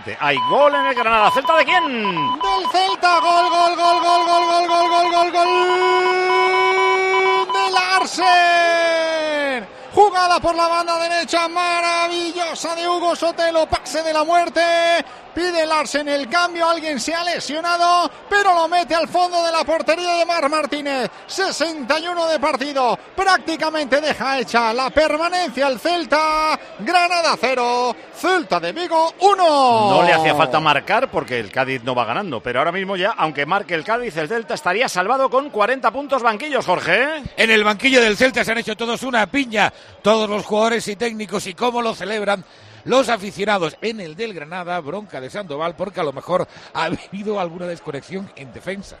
Hay gol en el Granada. ¿Celta de quién? Del Celta. Gol de Larsen. Jugada por la banda derecha, maravillosa de Hugo Sotelo, pase de la muerte. Pide Larsen el cambio, alguien se ha lesionado, pero lo mete al fondo de la portería de Marc Martínez. 61 de partido, prácticamente deja hecha la permanencia al Celta. Granada 0, Celta de Vigo 1. No le hacía falta marcar porque el Cádiz no va ganando, pero ahora mismo ya, aunque marque el Cádiz, el Celta estaría salvado con 40 puntos banquillos, Jorge. En el banquillo del Celta se han hecho todos una piña, todos los jugadores y técnicos, y cómo lo celebran los aficionados. En el del Granada, bronca de Sandoval porque a lo mejor ha habido alguna desconexión en defensa.